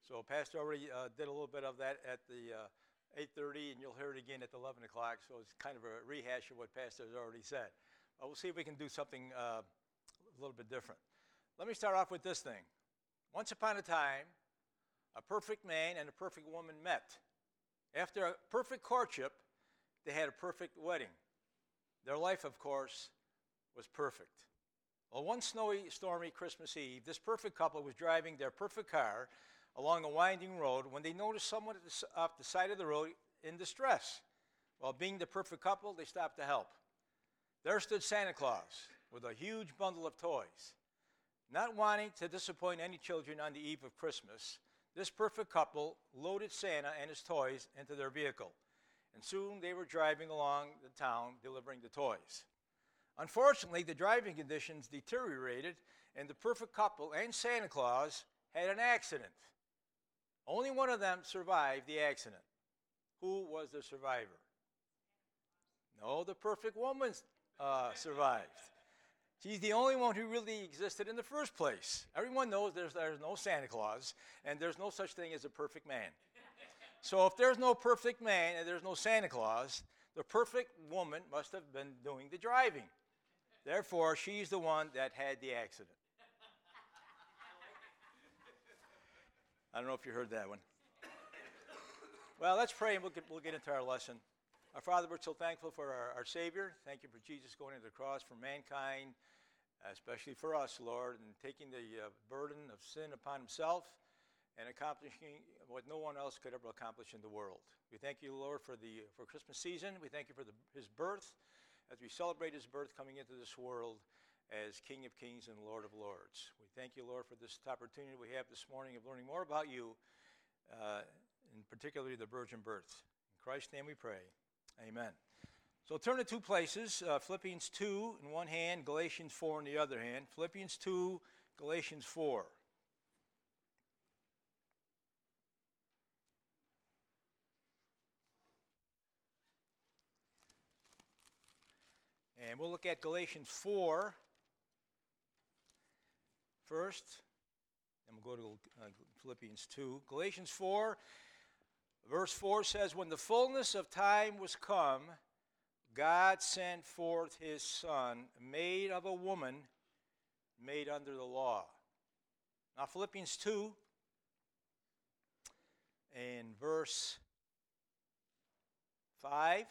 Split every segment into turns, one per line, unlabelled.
So Pastor already did a little bit of that at the 8:30, and you'll hear it again at the 11 o'clock. So it's kind of a rehash of what Pastor has already said. We'll see if we can do something a little bit different. Let me start off with this thing. Once upon a time, a perfect man and a perfect woman met. After a perfect courtship, they had a perfect wedding. Their life, of course, was perfect. Well, one snowy, stormy Christmas Eve, this perfect couple was driving their perfect car along a winding road when they noticed someone off the side of the road in distress. Well, being the perfect couple, they stopped to help. There stood Santa Claus with a huge bundle of toys. Not wanting to disappoint any children on the eve of Christmas, this perfect couple loaded Santa and his toys into their vehicle, and soon they were driving along the town delivering the toys. Unfortunately, the driving conditions deteriorated, and the perfect couple and Santa Claus had an accident. Only one of them survived the accident. Who was the survivor? No, the perfect woman survived. She's the only one who really existed in the first place. Everyone knows there's no Santa Claus, and there's no such thing as a perfect man. So if there's no perfect man and there's no Santa Claus, the perfect woman must have been doing the driving. Therefore, she's the one that had the accident. I don't know if you heard that one. Well, let's pray and we'll get into our lesson. Our Father, we're so thankful for our Savior. Thank you for Jesus going to the cross for mankind, especially for us, Lord, and taking the burden of sin upon himself and accomplishing what no one else could ever accomplish in the world. We thank you, Lord, for Christmas season. We thank you for his birth, as we celebrate his birth coming into this world as King of Kings and Lord of Lords. We thank you, Lord, for this opportunity we have this morning of learning more about you, and particularly the virgin birth. In Christ's name we pray. Amen. So turn to two places, Philippians 2 in one hand, Galatians 4 in the other hand. Philippians 2, Galatians 4. And we'll look at Galatians 4 first, and we'll go to Philippians 2. Galatians 4, verse 4 says, "When the fullness of time was come, God sent forth his Son, made of a woman, made under the law." Now Philippians 2, and verse 5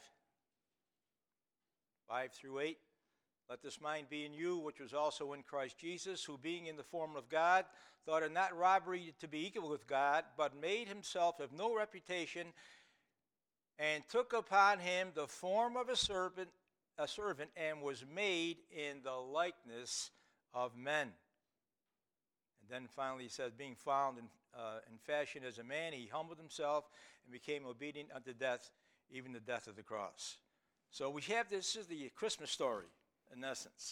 through 8. "Let this mind be in you, which was also in Christ Jesus, who being in the form of God, thought it not robbery to be equal with God, but made himself of no reputation, and took upon him the form of a servant, and was made in the likeness of men." And then finally he says, "Being found in fashion as a man, he humbled himself and became obedient unto death, even the death of the cross." So this is the Christmas story, in essence.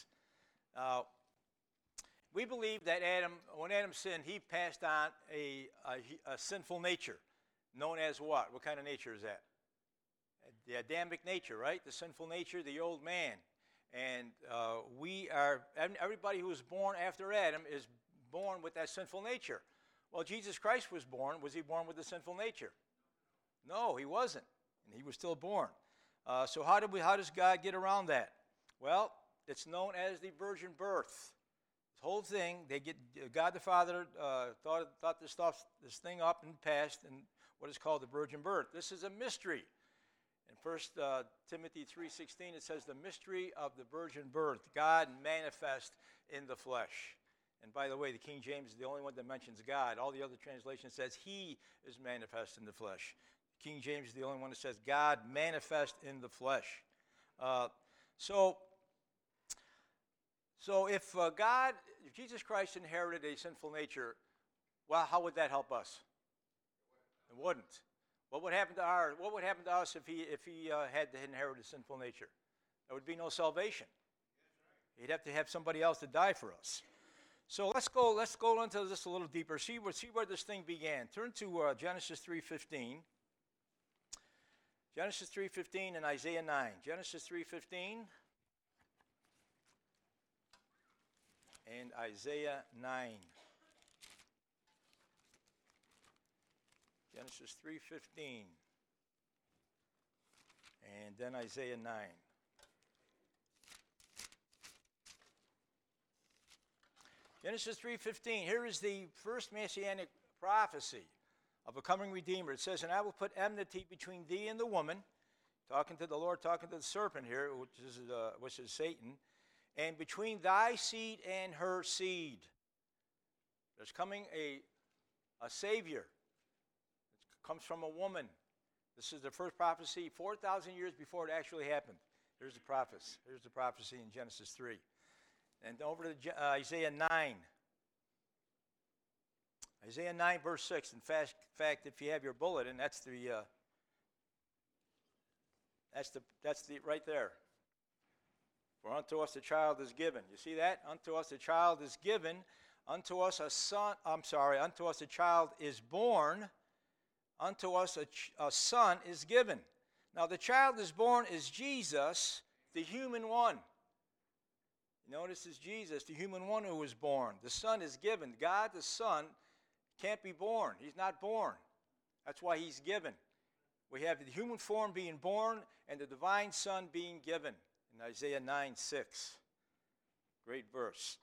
We believe that when Adam sinned, he passed on a sinful nature, known as what? What kind of nature is that? The Adamic nature, right? The sinful nature, the old man. And everybody who was born after Adam is born with that sinful nature. Well, Jesus Christ was born. Was he born with a sinful nature? No, he wasn't. And he was still born. So how does God get around that? Well, it's known as the virgin birth. This whole thing, God the Father thought this thing up and passed in what is called the virgin birth. This is a mystery. In 1 Timothy 3:16, it says the mystery of the virgin birth, God manifest in the flesh. And by the way, the King James is the only one that mentions God. All the other translations says he is manifest in the flesh. King James is the only one that says God manifest in the flesh. So if Jesus Christ inherited a sinful nature, well, how would that help us? It wouldn't. What would happen to us if he had to inherit a sinful nature? There would be no salvation. He'd have to have somebody else to die for us. So let's go into this a little deeper. See where this thing began. Turn to Genesis 3:15. Genesis 3:15 and Isaiah 9. Genesis 3:15 and Isaiah 9. Genesis 3:15. And then Isaiah 9. Genesis 3:15. Here is the first messianic prophecy of a coming Redeemer. It says, "And I will put enmity between thee and the woman," talking to the Lord, talking to the serpent here, which is Satan, "and between thy seed and her seed." There's coming a Savior. It comes from a woman. This is the first prophecy 4,000 years before it actually happened. Here's the prophecy. Here's the prophecy in Genesis 3. And over to Isaiah 9. Isaiah 9, verse 6. In fact, if you have your bulletin, that's the right there. "For unto us a child is given." You see that? Unto us a child is given. Unto us a son. Unto us a child is born. Unto us a son is given. Now the child is born is Jesus, the human one. Notice it's Jesus, the human one who was born. The Son is given. God, the Son, can't be born. He's not born. That's why he's given. We have the human form being born and the divine Son being given in Isaiah 9:6. Great verse.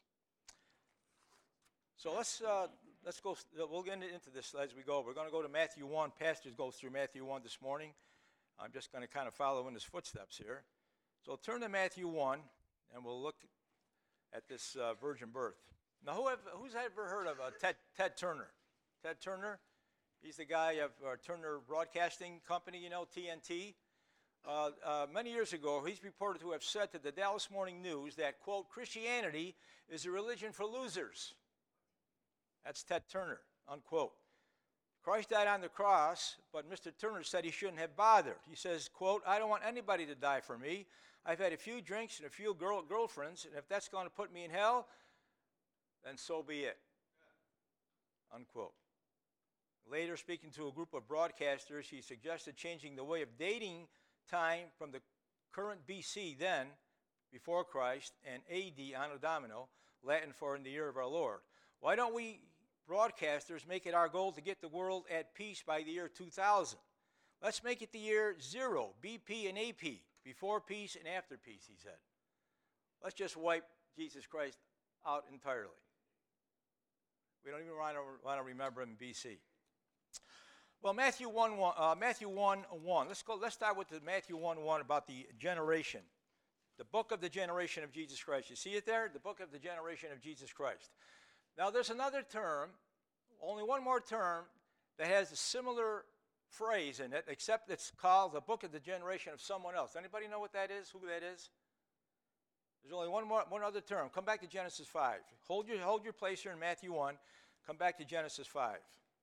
So let's go. We'll get into this as we go. We're going to go to Matthew 1. Pastors go through Matthew 1 this morning. I'm just going to kind of follow in his footsteps here. So turn to Matthew 1, and we'll look at this virgin birth. Now, who's ever heard of Ted Turner? Ted Turner, he's the guy of Turner Broadcasting Company, TNT. Many years ago, he's reported to have said to the Dallas Morning News that, quote, "Christianity is a religion for losers." That's Ted Turner, unquote. Christ died on the cross, but Mr. Turner said he shouldn't have bothered. He says, quote, "I don't want anybody to die for me. I've had a few drinks and a few girlfriends, and if that's going to put me in hell, then so be it," unquote. Later, speaking to a group of broadcasters, he suggested changing the way of dating time from the current BC, then, before Christ, and AD, Anno Domini, Latin for in the year of our Lord. Why don't we broadcasters make it our goal to get the world at peace by the year 2000? Let's make it the year 0, BP and AP, before peace and after peace, he said. Let's just wipe Jesus Christ out entirely. We don't even want to remember him in BC. Well, Matthew 1:1. Let's start with the Matthew 1:1 about the generation. The book of the generation of Jesus Christ. You see it there? The book of the generation of Jesus Christ. Now, there's another term, only one more term, that has a similar phrase in it, except it's called the book of the generation of someone else. Anybody know what that is? Who that is? There's only one other term. Come back to Genesis 5. Hold your place here in Matthew 1. Come back to Genesis 5.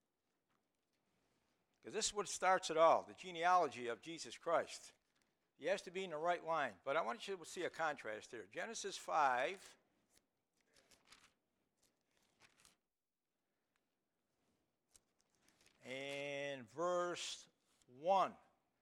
Because this is what starts it all, the genealogy of Jesus Christ. He has to be in the right line. But I want you to see a contrast here. Genesis 5. And verse 1.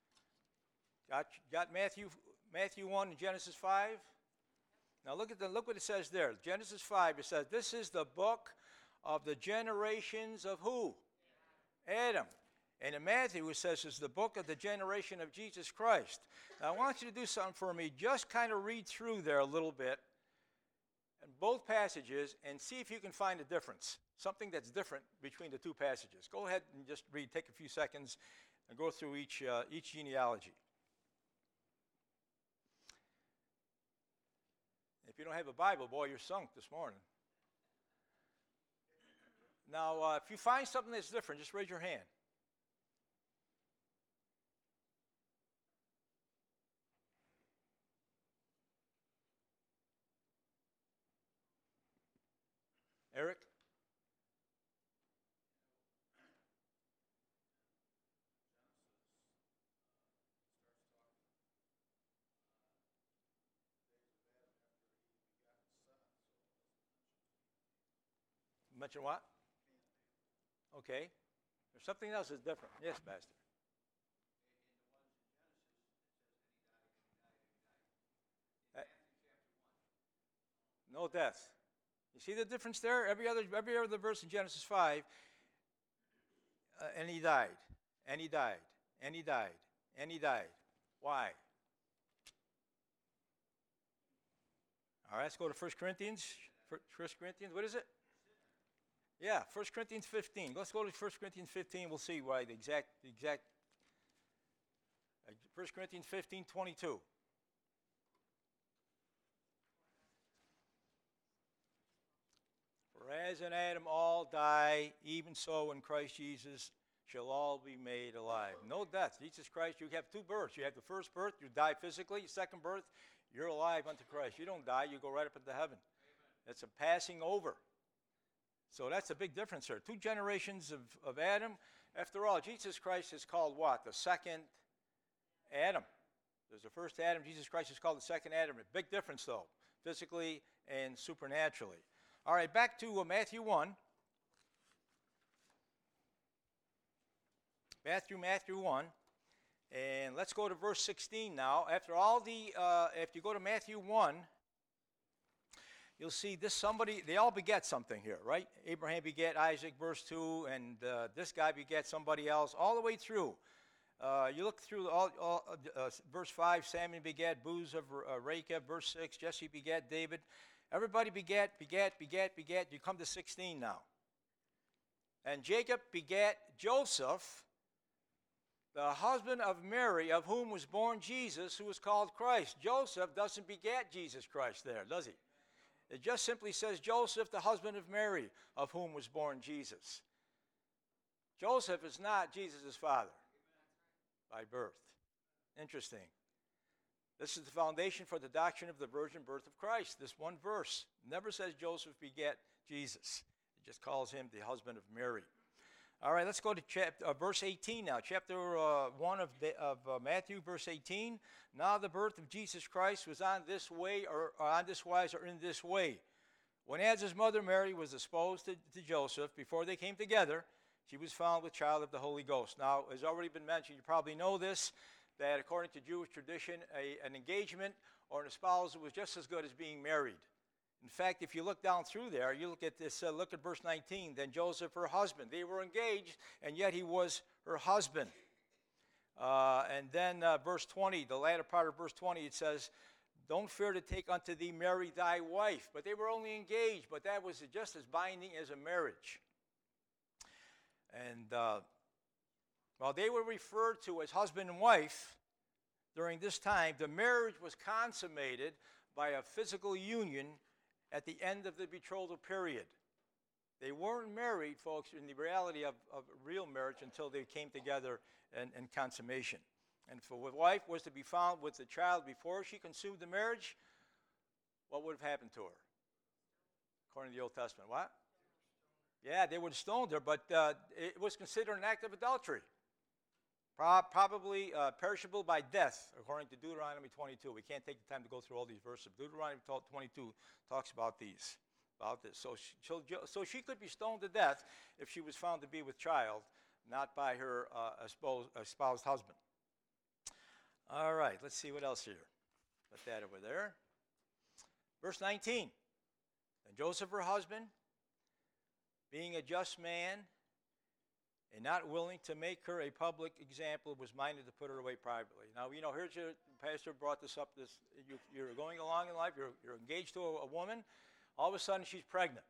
Got Matthew 1 and Genesis 5? Now look what it says there. Genesis 5, it says, "This is the book of the generations of who? Adam. And in Matthew, it says it's the book of the generation of Jesus Christ. Now I want you to do something for me. Just kind of read through there a little bit in both passages and see if you can find a difference. Something that's different between the two passages. Go ahead and just read. Take a few seconds and go through each genealogy. If you don't have a Bible, boy, you're sunk this morning. Now, if you find something that's different, just raise your hand. Eric? Mention what? Okay. There's something else that's different. Yes, Pastor. No death. You see the difference there? Every other verse in Genesis 5, and he died. And he died. And he died. And he died. Why? All right, let's go to 1 Corinthians. 1 Corinthians, what is it? Yeah, 1 Corinthians 15. Let's go to 1 Corinthians 15. We'll see why the exact 1 Corinthians 15:22. For as in Adam all die, even so in Christ Jesus shall all be made alive. No death. Jesus Christ, you have two births. You have the first birth, you die physically. Second birth, you're alive unto Christ. You don't die, you go right up into heaven. It's a passing over. So that's a big difference here. Two generations of Adam. After all, Jesus Christ is called what? The second Adam. There's the first Adam. Jesus Christ is called the second Adam. A big difference, though, physically and supernaturally. All right, back to Matthew 1. Matthew 1. And let's go to verse 16 now. After you go to Matthew 1, you'll see they all beget something here, right? Abraham beget Isaac, verse 2, and this guy beget somebody else, all the way through. You look through verse 5, Samuel begat Booz of Rachab, verse 6, Jesse begat David. Everybody begat. You come to 16 now. And Jacob begat Joseph, the husband of Mary, of whom was born Jesus, who was called Christ. Joseph doesn't beget Jesus Christ there, does he? It just simply says Joseph, the husband of Mary, of whom was born Jesus. Joseph is not Jesus' father by birth. Interesting. This is the foundation for the doctrine of the virgin birth of Christ. This one verse never says Joseph begat Jesus. It just calls him the husband of Mary. All right, let's go to verse 18 now. Chapter 1 of Matthew, verse 18. Now the birth of Jesus Christ was on this way, or on this wise, or in this way. When as his mother Mary was espoused to Joseph, before they came together, she was found with child of the Holy Ghost. Now, as already been mentioned, you probably know this, that according to Jewish tradition, an engagement or an espousal was just as good as being married. In fact, if you look down through there, you look at this, look at verse 19, then Joseph, her husband. They were engaged, and yet he was her husband. And then verse 20, the latter part of verse 20, it says, don't fear to take unto thee Mary thy wife. But they were only engaged, but that was just as binding as a marriage. And while they were referred to as husband and wife during this time, the marriage was consummated by a physical union at the end of the betrothal period. They weren't married, folks, in the reality of real marriage until they came together in consummation. And if a wife was to be found with the child before she consumed the marriage, what would have happened to her? According to the Old Testament, what? Yeah, they would have stoned her, but it was considered an act of adultery. Probably perishable by death, according to Deuteronomy 22. We can't take the time to go through all these verses. Deuteronomy 22 talks about this. So she could be stoned to death if she was found to be with child, not by her espoused husband. All right, let's see what else here. Put that over there. Verse 19. And Joseph, her husband, being a just man, and not willing to make her a public example, was minded to put her away privately. Now, here's your pastor brought this up. You're going along in life. You're engaged to a woman. All of a sudden, she's pregnant.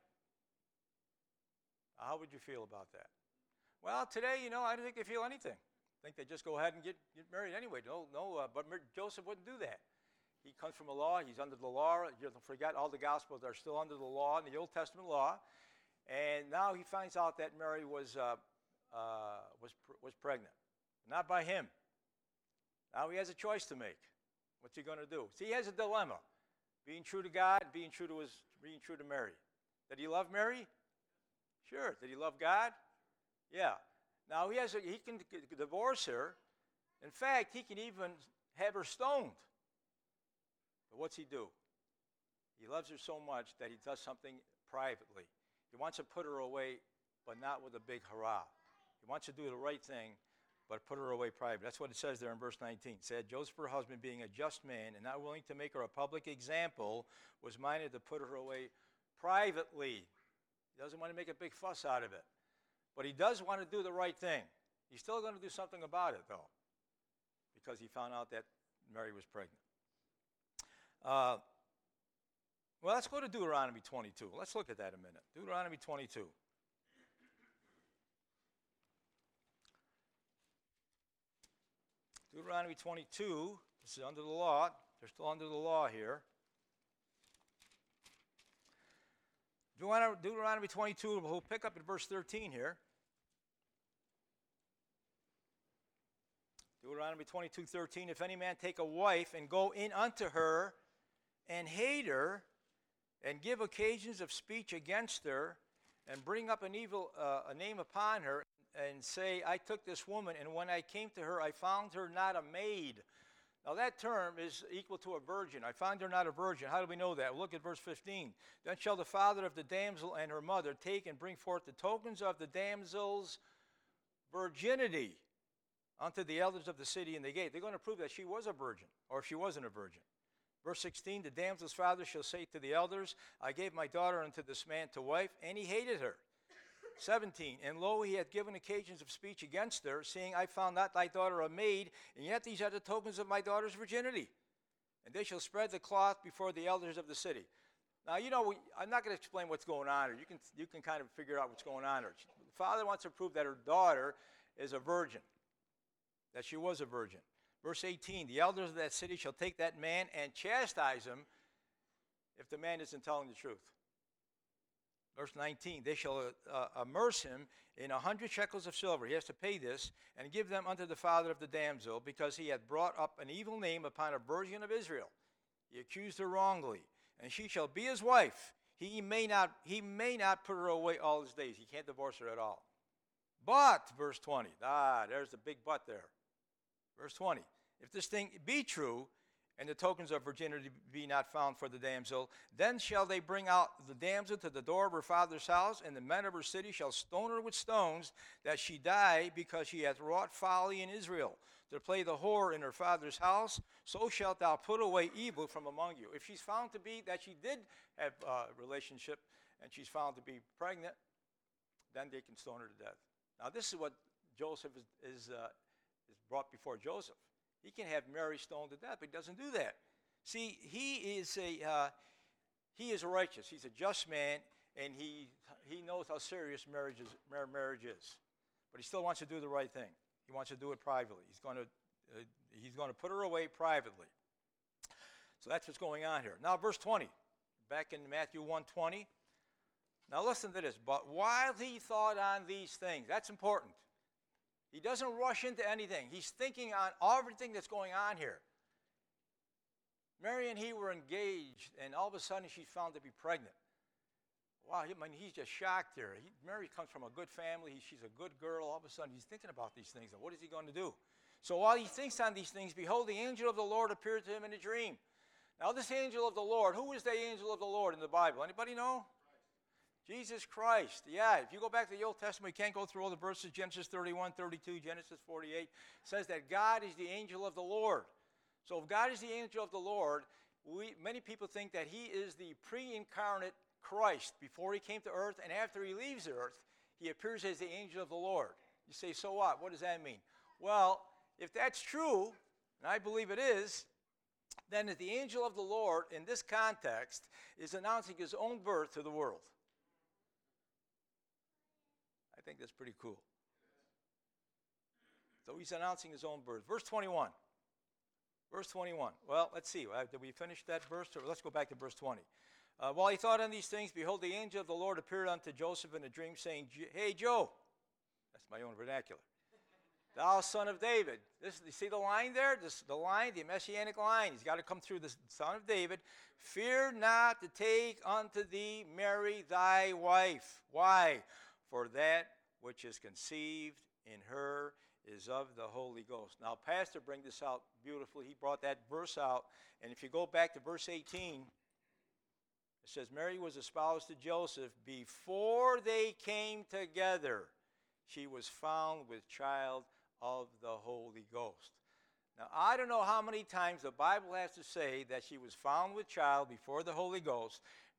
How would you feel about that? Well, today, I don't think they feel anything. I think they just go ahead and get married anyway. But Joseph wouldn't do that. He comes from a law. He's under the law. You don't forget, all the Gospels are still under the law, in the Old Testament law. And now he finds out that Mary was pregnant. Not by him. Now he has a choice to make. What's he going to do? See, he has a dilemma. Being true to God, being true to Mary. Did he love Mary? Sure. Did he love God? Yeah. Now he can divorce her. In fact, he can even have her stoned. But what's he do? He loves her so much that he does something privately. He wants to put her away, but not with a big hurrah. He wants to do the right thing, but put her away privately. That's what it says there in verse 19. It said, Joseph, her husband, being a just man and not willing to make her a public example, was minded to put her away privately. He doesn't want to make a big fuss out of it. But he does want to do the right thing. He's still going to do something about it, though, because he found out that Mary was pregnant. Well, let's go to Deuteronomy 22. Let's look at that a minute. Deuteronomy 22. Deuteronomy 22, this is under the law. They're still under the law here. Deuteronomy 22, we'll pick up at verse 13 here. Deuteronomy 22:13, if any man take a wife and go in unto her and hate her and give occasions of speech against her and bring up an evil a name upon her and say, I took this woman, and when I came to her, I found her not a maid. Now that term is equal to a virgin. I found her not a virgin. How do we know that? Look at verse 15. Then shall the father of the damsel and her mother take and bring forth the tokens of the damsel's virginity unto the elders of the city in the gate. They're going to prove that she was a virgin, or if she wasn't a virgin. Verse 16, the damsel's father shall say to the elders, I gave my daughter unto this man to wife, and he hated her. 17, and lo, he hath given occasions of speech against her, saying, I found not thy daughter a maid, and yet these are the tokens of my daughter's virginity. And they shall spread the cloth before the elders of the city. Now, I'm not going to explain what's going on here. You can kind of figure out what's going on here. The father wants to prove that her daughter is a virgin, that she was a virgin. Verse 18, the elders of that city shall take that man and chastise him if the man isn't telling the truth. Verse 19, they shall immerse him in 100 shekels of silver. He has to pay this and give them unto the father of the damsel, because he had brought up an evil name upon a virgin of Israel. He accused her wrongly, and she shall be his wife. He may not put her away all his days. He can't divorce her at all. But, verse 20, there's the big but there. Verse 20, if this thing be true, and the tokens of virginity be not found for the damsel, then shall they bring out the damsel to the door of her father's house, and the men of her city shall stone her with stones, that she die, because she hath wrought folly in Israel, to play the whore in her father's house. So shalt thou put away evil from among you. If she's found to be that she did have a relationship, and she's found to be pregnant, then they can stone her to death. Now this is what Joseph is brought before Joseph. He can have Mary stoned to death, but he doesn't do that. See, he is righteous. He's a just man, and he knows how serious marriage is. But he still wants to do the right thing. He wants to do it privately. He's going to put her away privately. So that's what's going on here. Now, verse 20, back in Matthew 1:20. Now listen to this. But while he thought on these things, that's important. He doesn't rush into anything. He's thinking on everything that's going on here. Mary and he were engaged, and all of a sudden she's found to be pregnant. Wow, he's just shocked here. Mary comes from a good family. She's a good girl. All of a sudden he's thinking about these things. What is he going to do? So while he thinks on these things, behold, the angel of the Lord appeared to him in a dream. Now this angel of the Lord, who is the angel of the Lord in the Bible? Anybody know? Jesus Christ. Yeah, if you go back to the Old Testament, we can't go through all the verses. Genesis 31, 32, Genesis 48 says that God is the angel of the Lord. So if God is the angel of the Lord, many people think that he is the pre-incarnate Christ. Before he came to earth, and after he leaves the earth, he appears as the angel of the Lord. You say, so what? What does that mean? Well, if that's true, and I believe it is, then the angel of the Lord in this context is announcing his own birth to the world. I think that's pretty cool. So he's announcing his own birth. Verse 21. Verse 21. Well, let's see. Did we finish that verse? Or let's go back to verse 20. While he thought on these things, behold, the angel of the Lord appeared unto Joseph in a dream, saying, Hey, Joe. That's my own vernacular. Thou son of David. You see the line there? The messianic line. He's got to come through the son of David. Fear not to take unto thee Mary thy wife. Why? For that which is conceived in her is of the Holy Ghost. Now, Pastor bring this out beautifully. He brought that verse out. And if you go back to verse 18, it says, Mary was espoused to Joseph. Before they came together, she was found with child of the Holy Ghost. Now, I don't know how many times the Bible has to say that she was found with child before the Holy Ghost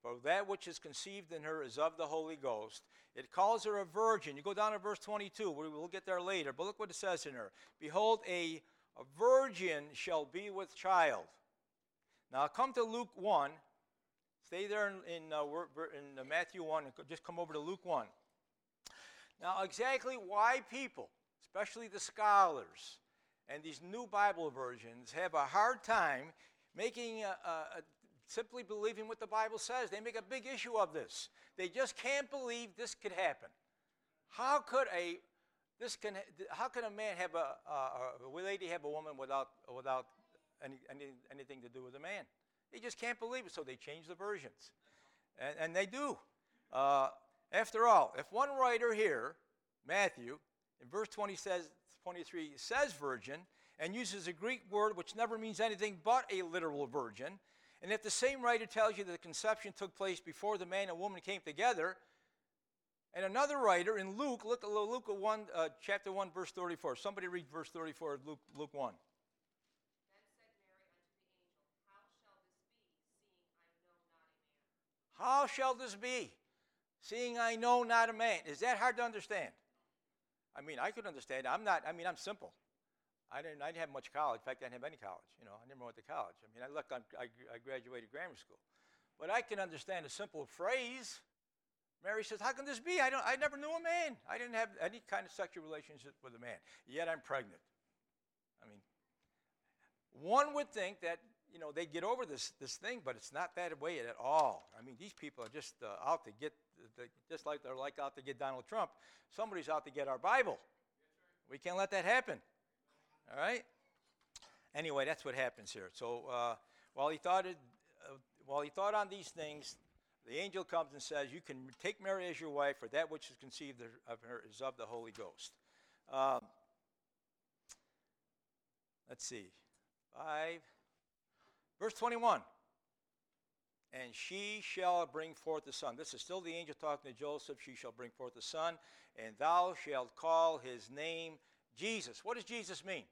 For that which is conceived in her is of the Holy Ghost. It calls her a virgin. You go down to verse 22. We'll get there later. But look what it says in her. Behold, a virgin shall be with child. Now come to Luke 1. Stay there in Matthew 1 and just come over to Luke 1. Now exactly why people, especially the scholars and these new Bible versions, have a hard time making simply believing what the Bible says. They make a big issue of this. They just can't believe this could happen. How could a man have a lady have a woman without anything to do with a man? They just can't believe it, so they change the versions, and they do. After all, if one writer here, Matthew, in verse 23 says virgin and uses a Greek word which never means anything but a literal virgin, and if the same writer tells you that the conception took place before the man and woman came together, and another writer in Luke, look at Luke 1, chapter 1, verse 34. Somebody read verse 34 of Luke 1. How shall this be, seeing I know not a man? Is that hard to understand? I mean, I could understand. I'm simple. I didn't have much college. In fact, I didn't have any college. I never went to college. I graduated grammar school. But I can understand a simple phrase. Mary says, how can this be? I never knew a man. I didn't have any kind of sexual relationship with a man. Yet I'm pregnant. One would think that, they get over this thing, but it's not that way at all. These people are just out to get, just like they're out to get Donald Trump. Somebody's out to get our Bible. We can't let that happen. All right? Anyway, that's what happens here. So while he thought on these things, the angel comes and says, you can take Mary as your wife, for that which is conceived of her is of the Holy Ghost. Let's see. 5. Verse 21. And she shall bring forth a son. This is still the angel talking to Joseph. She shall bring forth a son, and thou shalt call his name Jesus. What does Jesus mean?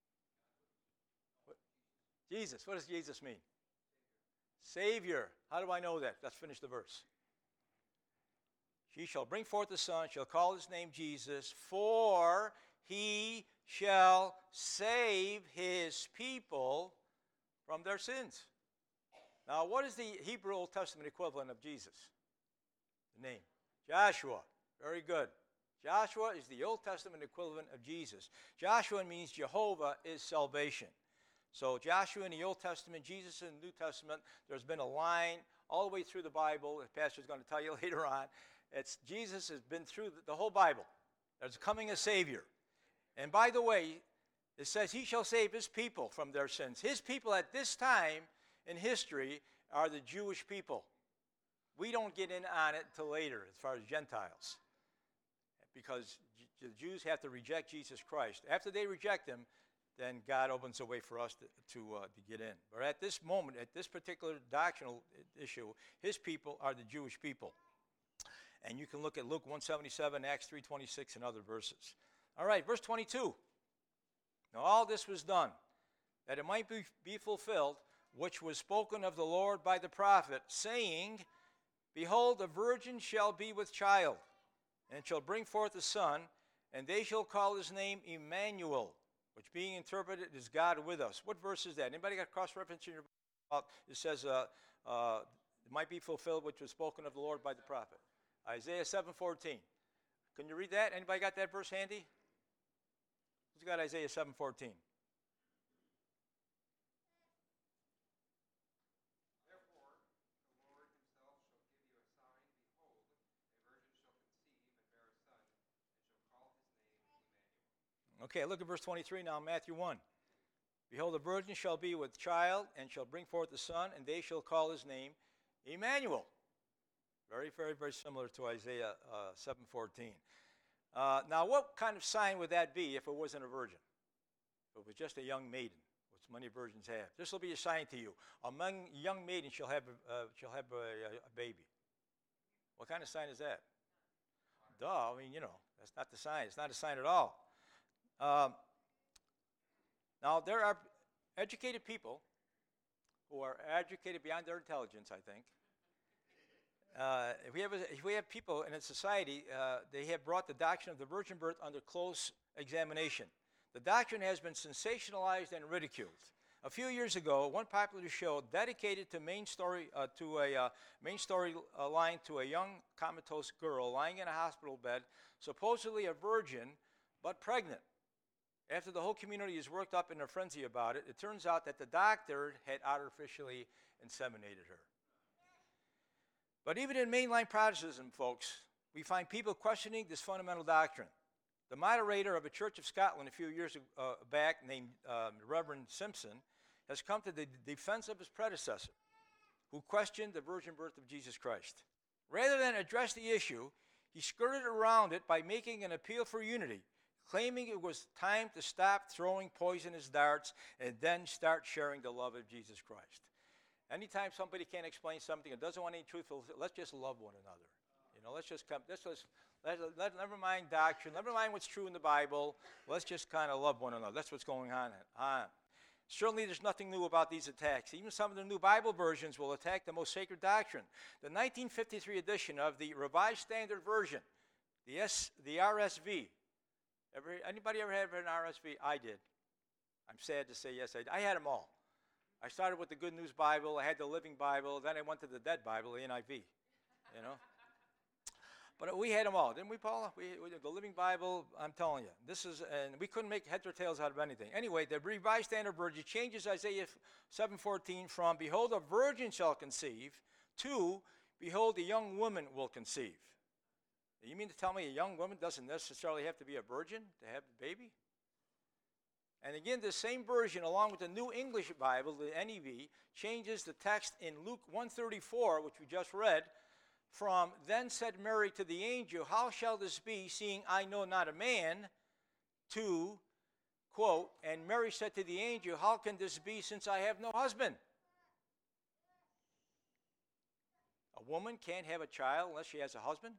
Jesus. What does Jesus mean? Savior. How do I know that? Let's finish the verse. She shall bring forth a son, shall call his name Jesus, for he shall save his people from their sins. Now, what is the Hebrew Old Testament equivalent of Jesus? The name. Joshua. Very good. Joshua is the Old Testament equivalent of Jesus. Joshua means Jehovah is salvation. So Joshua in the Old Testament, Jesus in the New Testament, there's been a line all the way through the Bible. The pastor's going to tell you later on. Jesus has been through the whole Bible. There's coming a Savior. And by the way, it says he shall save his people from their sins. His people at this time in history are the Jewish people. We don't get in on it until later as far as Gentiles, because the Jews have to reject Jesus Christ. After they reject him, then God opens a way for us to get in. But at this moment, at this particular doctrinal issue, his people are the Jewish people. And you can look at Luke 1:77, Acts 3:26, and other verses. All right, verse 22. Now all this was done, that it might be fulfilled, which was spoken of the Lord by the prophet, saying, Behold, a virgin shall be with child, and shall bring forth a son, and they shall call his name Emmanuel, which being interpreted is God with us. What verse is that? Anybody got cross-reference in your Bible? It says, it might be fulfilled, which was spoken of the Lord by the prophet. Isaiah 7:14. Can you read that? Anybody got that verse handy? Who's got Isaiah 7:14? Okay, look at verse 23 now, Matthew 1. Behold, a virgin shall be with child, and shall bring forth a son, and they shall call his name Emmanuel. Very, very, very similar to Isaiah 7:14. Now, what kind of sign would that be if it wasn't a virgin? If it was just a young maiden, which many virgins have. This will be a sign to you. Among young maidens shall have a baby. What kind of sign is that? Duh, that's not the sign. It's not a sign at all. Now, there are educated people who are educated beyond their intelligence, I think, If we have people in a society, they have brought the doctrine of the virgin birth under close examination. The doctrine has been sensationalized and ridiculed. A few years ago, one popular show dedicated to main story line to a young comatose girl lying in a hospital bed, supposedly a virgin but pregnant. After the whole community is worked up in a frenzy about it, it turns out that the doctor had artificially inseminated her. But even in mainline Protestantism, folks, we find people questioning this fundamental doctrine. The moderator of a Church of Scotland a few years back, named Reverend Simpson, has come to the defense of his predecessor, who questioned the virgin birth of Jesus Christ. Rather than address the issue, he skirted around it by making an appeal for unity, claiming it was time to stop throwing poisonous darts and then start sharing the love of Jesus Christ. Anytime somebody can't explain something or doesn't want any truthful, let's just love one another. You know, never mind doctrine, never mind what's true in the Bible. Let's just kind of love one another. That's what's going on. Certainly there's nothing new about these attacks. Even some of the new Bible versions will attack the most sacred doctrine. The 1953 edition of the Revised Standard Version, the RSV. Anybody ever had an RSV? I did. I'm sad to say yes, I had them all. I started with the Good News Bible. I had the Living Bible. Then I went to the Dead Bible, the NIV. You know? But we had them all, didn't we, Paula? We the Living Bible, I'm telling you. And we couldn't make heads or tails out of anything. Anyway, the Revised Standard Version changes Isaiah 7:14 from, behold, a virgin shall conceive, to, behold, a young woman will conceive. You mean to tell me a young woman doesn't necessarily have to be a virgin to have a baby? And again, the same version, along with the New English Bible, the NEV, changes the text in Luke 1:34, which we just read, from, then said Mary to the angel, how shall this be, seeing I know not a man, to, quote, and Mary said to the angel, how can this be, since I have no husband? A woman can't have a child unless she has a husband?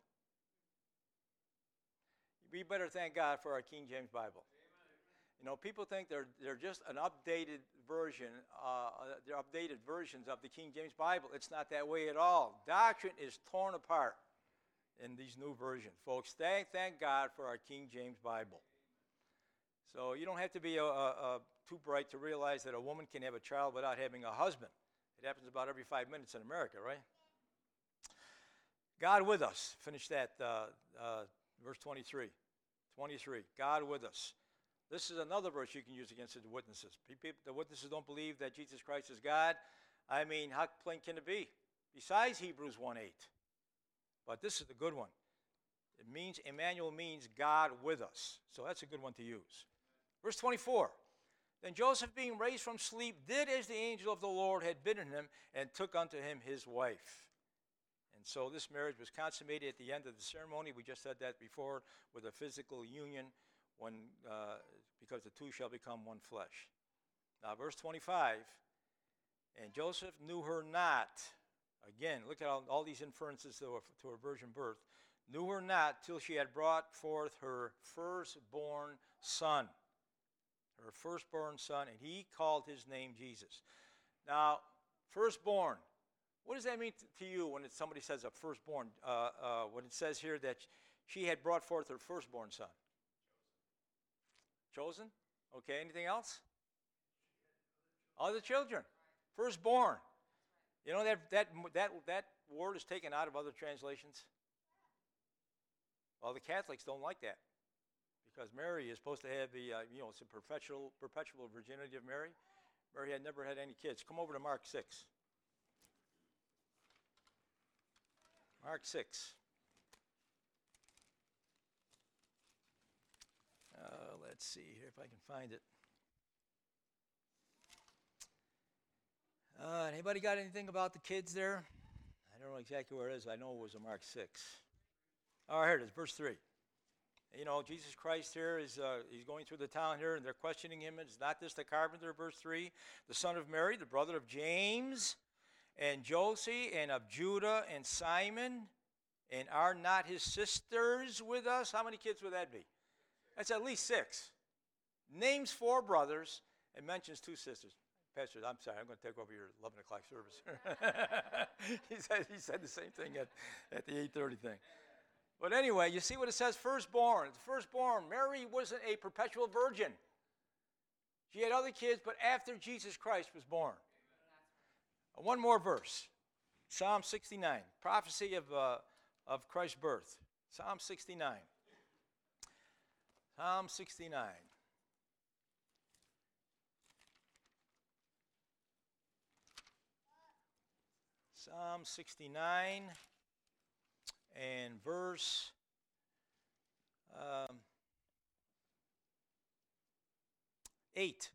We better thank God for our King James Bible. You know, people think they're just an updated version, they're updated versions of the King James Bible. It's not that way at all. Doctrine is torn apart in these new versions. Folks, thank God for our King James Bible. So you don't have to be too bright to realize that a woman can have a child without having a husband. It happens about every 5 minutes in America, right? God with us. Finish that, verse 23. 23, God with us. This is another verse you can use against the witnesses. The witnesses don't believe that Jesus Christ is God. I mean, how plain can it be? Besides Hebrews 1:8. But this is the good one. It means, Emmanuel means God with us. So that's a good one to use. Verse 24. Then Joseph, being raised from sleep, did as the angel of the Lord had bidden him, and took unto him his wife. And so this marriage was consummated at the end of the ceremony. We just said that before, with a physical union, because the two shall become one flesh. Now, verse 25, and Joseph knew her not. Again, look at all these inferences to her virgin birth. Knew her not till she had brought forth her firstborn son. Her firstborn son, and he called his name Jesus. Now, firstborn. What does that mean to you when somebody says a firstborn? When it says here that she had brought forth her firstborn son. Chosen? Okay, anything else? Other children. Firstborn. You know that word is taken out of other translations? Well, the Catholics don't like that. Because Mary is supposed to have it's a perpetual virginity of Mary. Mary had never had any kids. Come over to Mark 6. Mark 6. Let's see here if I can find it. Anybody got anything about the kids there? I don't know exactly where it is. I know it was in Mark 6. Oh, here it is, verse 3. You know, Jesus Christ here is he's going through the town here, and they're questioning him. Is not this the carpenter, verse 3, the son of Mary, the brother of James and Joseph and of Judah and Simon? And are not his sisters with us? How many kids would that be? That's at least 6. Names 4 brothers and mentions 2 sisters. Pastor, I'm sorry, I'm going to take over your 11 o'clock service. he said the same thing at the 8:30 thing. But anyway, you see what it says, firstborn. Firstborn. Mary wasn't a perpetual virgin. She had other kids, but after Jesus Christ was born. One more verse. Psalm 69, prophecy of Christ's birth. Psalm 69. Psalm 69. Psalm 69 and verse 8.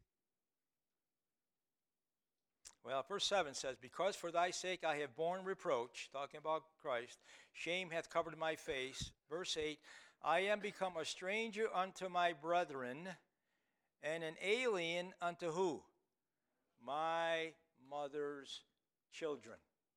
Well, verse 7 says, because for thy sake I have borne reproach, talking about Christ, shame hath covered my face. Verse 8, I am become a stranger unto my brethren, and an alien unto who? My mother's children.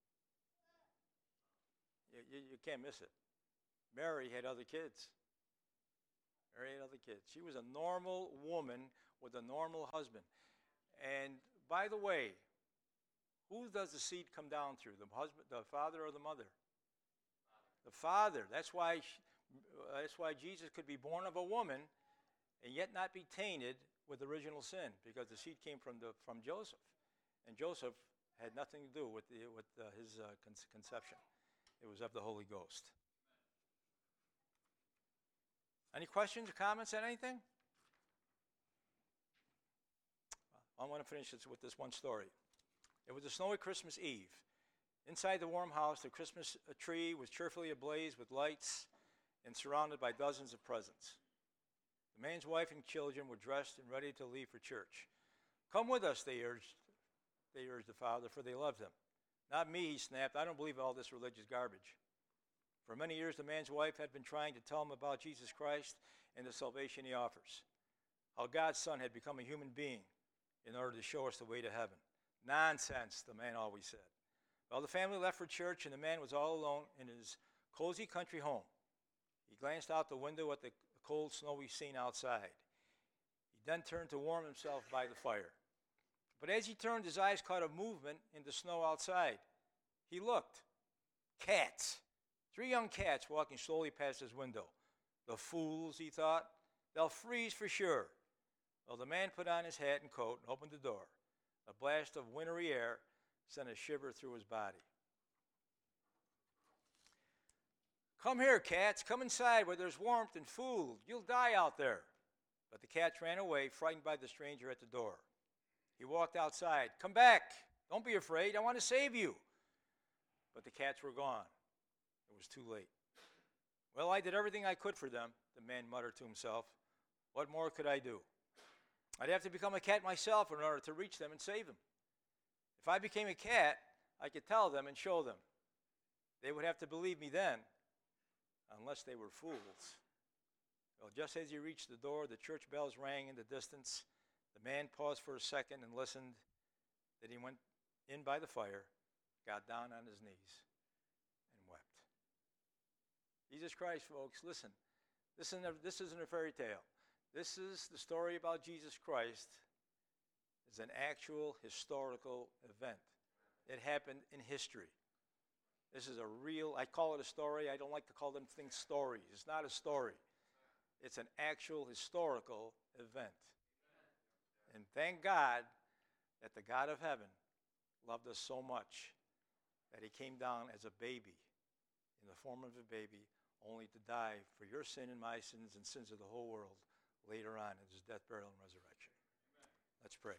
You can't miss it. Mary had other kids. Mary had other kids. She was a normal woman with a normal husband. And by the way, who does the seed come down through? The husband, the father, or the mother? The father. That's why Jesus could be born of a woman and yet not be tainted with original sin, because the seed came from Joseph, and Joseph had nothing to do with his conception. It was of the Holy Ghost. Any questions or comments on anything? I want to finish this with this one story. It was a snowy Christmas Eve. Inside the warm house, the Christmas tree was cheerfully ablaze with lights and surrounded by dozens of presents. The man's wife and children were dressed and ready to leave for church. Come with us, they urged the father, for they loved him. Not me, he snapped. I don't believe all this religious garbage. For many years, the man's wife had been trying to tell him about Jesus Christ and the salvation he offers. How God's Son had become a human being in order to show us the way to heaven. Nonsense, the man always said. Well, the family left for church, and the man was all alone in his cozy country home. He glanced out the window at the cold, snowy scene outside. He then turned to warm himself by the fire. But as he turned, his eyes caught a movement in the snow outside. He looked. Cats. 3 young cats walking slowly past his window. The fools, he thought. They'll freeze for sure. Well, the man put on his hat and coat and opened the door. A blast of wintry air sent a shiver through his body. Come here, cats. Come inside where there's warmth and food. You'll die out there. But the cats ran away, frightened by the stranger at the door. He walked outside. Come back. Don't be afraid. I want to save you. But the cats were gone. It was too late. Well, I did everything I could for them, the man muttered to himself. What more could I do? I'd have to become a cat myself in order to reach them and save them. If I became a cat, I could tell them and show them. They would have to believe me then, unless they were fools. Well, just as he reached the door, the church bells rang in the distance. The man paused for a second and listened. Then he went in by the fire, got down on his knees, and wept. Jesus Christ, folks, listen. This isn't a fairy tale. This is the story about Jesus Christ. It's an actual historical event. It happened in history. This is a real, I call it a story. I don't like to call them things stories. It's not a story. It's an actual historical event. And thank God that the God of heaven loved us so much that he came down as a baby, in the form of a baby, only to die for your sin and my sins and sins of the whole world later on in his death, burial, and resurrection. Let's pray.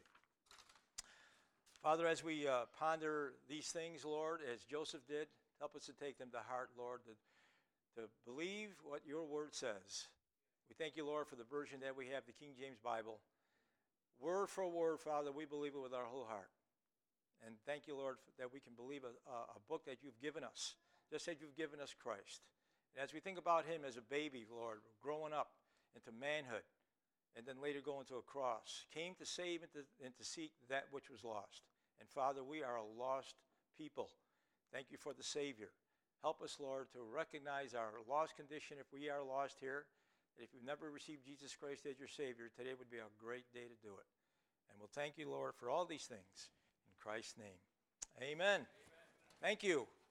Father, as we ponder these things, Lord, as Joseph did, help us to take them to heart, Lord, to believe what your word says. We thank you, Lord, for the version that we have, the King James Bible. Word for word, Father, we believe it with our whole heart. And thank you, Lord, that we can believe a book that you've given us, just as you've given us Christ. And as we think about him as a baby, Lord, growing up into manhood, and then later going to a cross, came to save and to seek that which was lost. And Father, we are a lost people. Thank you for the Savior. Help us, Lord, to recognize our lost condition if we are lost here. If you've never received Jesus Christ as your Savior, today would be a great day to do it. And we'll thank you, Lord, for all these things. In Christ's name, amen. Thank you.